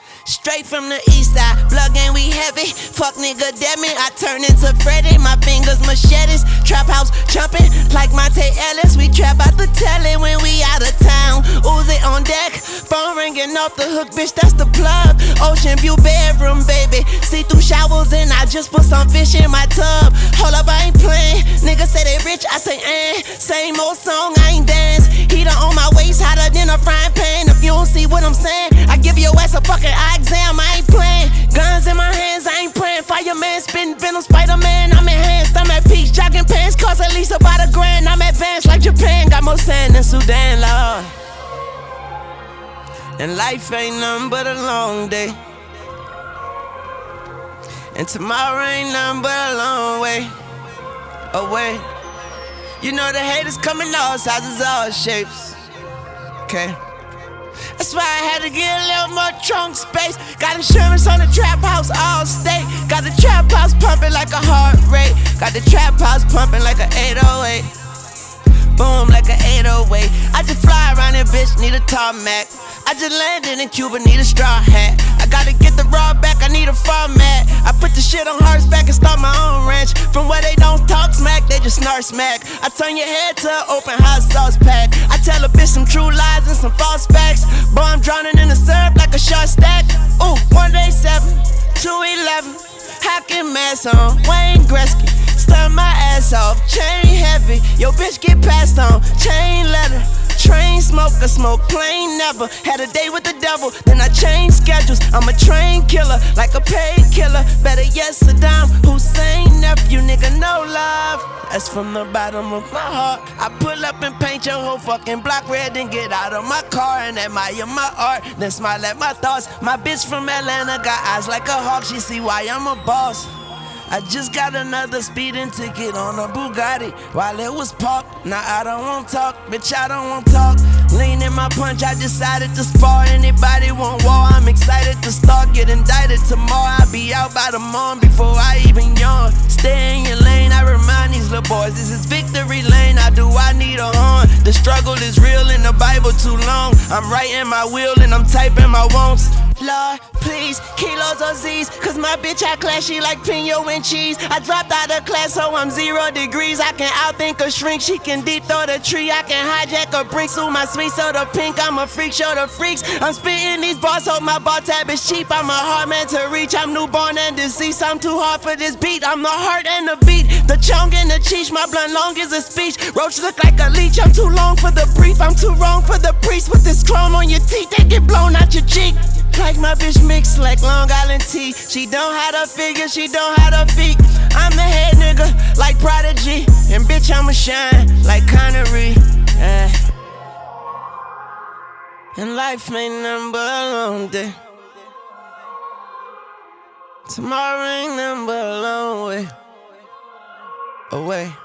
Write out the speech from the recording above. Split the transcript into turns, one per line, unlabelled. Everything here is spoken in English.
Straight from the east side, blood gang we heavy. Fuck nigga dead me, I turn into Freddy. My fingers machetes, trap house jumping like Monte Ellis. We trap out the telly when we out of town. Uzi on deck, phone ringing off the hook, bitch, that's the plug. Ocean view bedroom, baby. See through showers and I just put some fish in my tub. Hold up, I ain't playing. Niggas say they rich, I say same old song, I ain't dance. Heater on my waist, hotter than a frying pan. If you don't see what I'm saying, I give your ass a fucking eye exam, I ain't playing. Guns in my hands, I ain't praying. Fireman, spitting venom, Spider-Man, I'm enhanced. I'm at peace, jogging pants, cost at least about $1,000. I'm advanced like Japan, got more sand than Sudan, Lord. And life ain't nothing but a long day, and tomorrow ain't nothing but a long way away. You know the haters coming all sizes, all shapes, okay? That's why I had to get a little more trunk space. Got insurance on the trap house, all state. Got the trap house pumping like a heart rate. Got the trap house pumping like a 808. Boom, like a 808. I just fly around here, bitch, need a tarmac. I just landed in Cuba, need a straw hat. I gotta get the raw back, I need a format. I put the shit on horseback and start my own ranch. From where they don't talk smack, they just snark smack. I turn your head to an open hot sauce pack. I tell a bitch some true lies and some false facts. Boy, I'm drowning in the syrup like a short stack. Ooh, 187, 211. Hacking mask on, Wayne Gretzky. Stir my ass off, chain heavy. Yo, bitch get passed on, chain letter. Train smoker, smoke plain never. Had a day with the devil, then I changed schedules. I'm a train killer, like a paid killer. Better yet, Saddam Hussein nephew, nigga, no love. That's from the bottom of my heart. I pull up and paint your whole fucking block red, then get out of my car and admire my art, then smile at my thoughts. My bitch from Atlanta got eyes like a hawk, she see why I'm a boss. I just got another speeding ticket on a Bugatti while it was parked. Now I don't want talk, bitch, I don't want talk. Lean in my punch, I decided to spar. Anybody want war, I'm excited to start. Get indicted tomorrow, I'll be out by the morn before I even yawn. Stay in your lane, I remind these little boys, this is victory lane. I need a horn. The struggle is real in the Bible too long. I'm writing my will and I'm typing my wants. Lord, please, kilos or Z's, cause my bitch I clashy like pino and cheese. I dropped out of class, so I'm 0 degrees. I can outthink a shrink, she can deep throw the tree. I can hijack a brick, so my sweet soda pink. I'm a freak, show the freaks. I'm spitting these bars, hope my bar tab is cheap. I'm a hard man to reach, I'm newborn and deceased. I'm too hard for this beat, I'm the heart and the beat. The chong and the cheech, my blunt long is a speech. Roach look like a leech, I'm too long for the brief. I'm too wrong for the priest. With this chrome on your teeth, they get blown out your cheek. Like my bitch mix like Long Island tea. She don't have her figure, she don't have her feet. I'm the head nigga like Prodigy, and bitch I'ma shine like Connery. And life ain't nothing but a long day. Tomorrow ain't nothing but a long way away.